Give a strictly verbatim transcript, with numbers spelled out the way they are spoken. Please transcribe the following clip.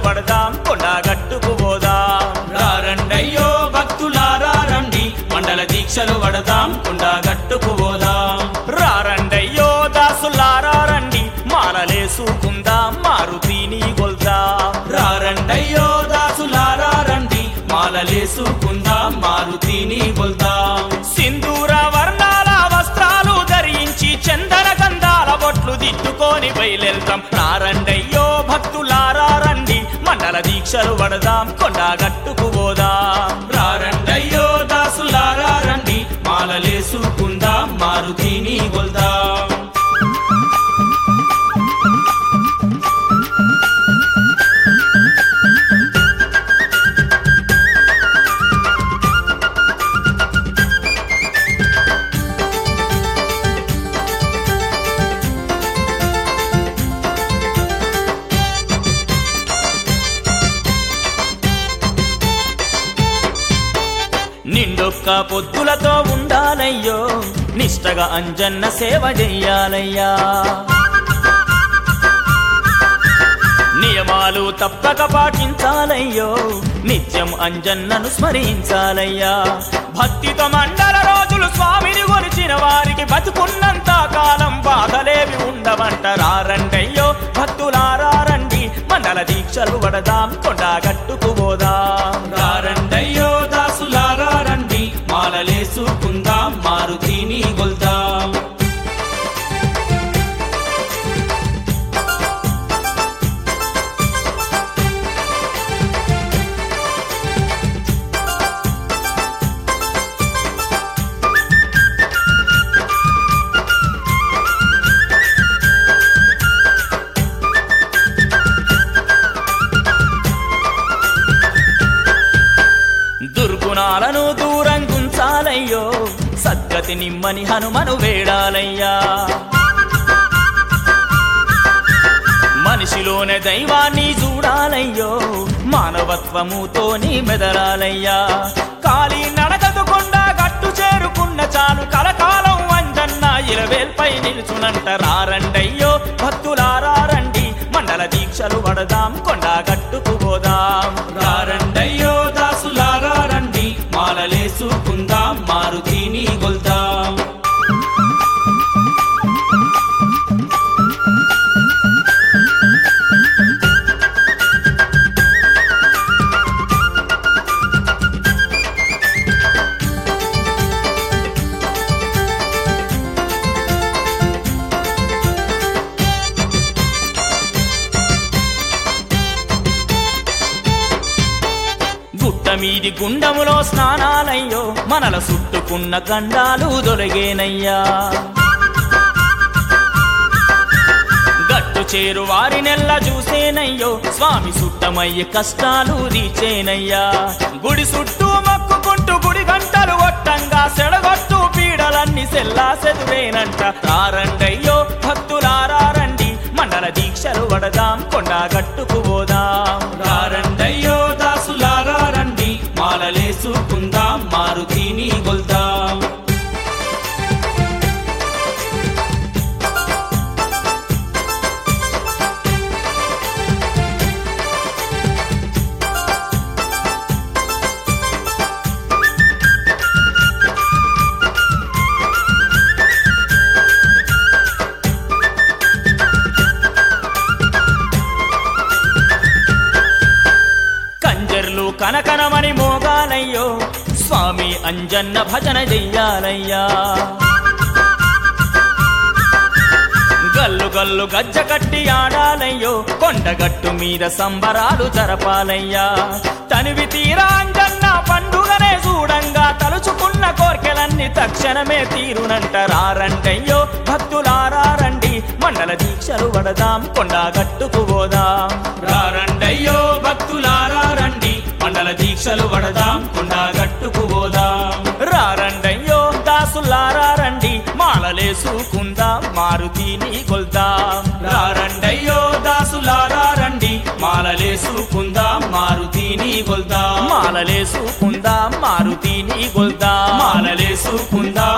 పడదాం కొండగట్టుకు పోదాం రారండయ్యో భక్తులారా రండి మండల దీక్షలు పడదాం కొండగట్టుకు పోదాం రారండయ్యో దాసులారా రండి మాలలేసుకుందాం మారుతిని గొల్దాం రారండయ్యో దాసులారా రండి మాలలేసుకుందాం మారుతిని గొల్దాం సింధూర వర్ణాల వస్త్రాలు ధరించి చందన గంధాల బొట్లు దిట్టుకొని బయలుదేల్తాం రారండయ్యో భక్తులారా రండి మండల దీక్షలు పడదాం కొండగట్టుకు పోదాం రారండయ్యో దాసులారా రండి మాలలేసుకుందాం మారుతిని గొల్దాం నిండొక్క పొద్దులతో ఉండాలయ్యో నిష్టగా అంజన్న సేవ చెయ్యాలయ్యా నియమాలు తప్పక పాటించాలయ్యో నిత్యం అంజన్నను స్మరించాలయ్యా భక్తితో మండల రోజులు స్వామిని కొలిచిన వారికి బతుకున్నంత కాలం బాధలేవి ఉండవంట రారండయ్యో భక్తులారా రండి మండల దీక్షలు పడదాం కొండగట్టుకు పోదాం రారండయ్యో దాసులారా రండి మాలలేసుకుందాం మారుతిని గొల్దాం దుర్గుణాలను దూరం గుంచాలయ్యో సద్గతి నిమ్మని హనుమను వేడాలయ్యా మనిషిలోనే దైవాన్ని చూడాలయ్యో మానవత్వముతోని మెదలాలయ్యా కాలి నడకదు కొండగట్టు చేరుకున్న చాలు కలకాలం అంజన్న ఇలవేల్పై నిలుచునంట రారండయ్యో భక్తులారా రండి మండల దీక్షలు పడదాం కొండగట్టుకు పోదాం రారండయ్యో దాసులారా రండి మాలలేసుకుందాం మారుతిని గొల్దాం గుట్ట మీది గుండములో స్నానాలయ్యో మనల చుట్టుకున్న గండాలు దొలగేనయ్యా గట్టు చేరు వారి నెల్ల చూసేనయ్యో స్వామి సుట్టమయ్యే కష్టాలు తీర్చేనయ్యా గుడి చుట్టూ మొక్కుకుంటూ గుడి గంటలు కొట్టంగా సెడగొట్టు పీడలన్నీ సెల్లా సెదువేనంట రారండయ్యో భక్తులారా రండి మండల దీక్షలు పడదాం కొండగట్టుకు పోదాం రారండయ్యో దాసులారా రండి మాలలేసుకుందాం మారుతిని గొల్దాం కంజర్లు కనకనమని మోగాలయ్యో స్వామి అంజన్న భజన చెయ్యాలయ్యా గల్లు గల్లు గజ్జ కట్టి ఆడాలయ్యో కొండగట్టు మీద సంబరాలు జరపాలయ్యా తనివి తీరా అంజన్న పండుగనే చూడంగా తలుచుకున్న కోర్కెలన్నీ తక్షణమే తీరునంట రారండయ్యో భక్తులారా రండి మండల దీక్షలు పడదాం కొండగట్టుకు పోదాం రారండయ్యో భక్తులారా రండి మండల దీక్షలు పడదాం కొండగట్టుకు పోదాం రారండయ్యో దాసులారా రండి మాలలేసుకుందాం మారుతిని గొల్దాం రారండయ్యో దాసులారా రండి మాలలేసుకుందాం మారుతిని గొల్దాం మాలలేసుకుందాం మారుతిని గొల్దాం మాలలేసుకుందాం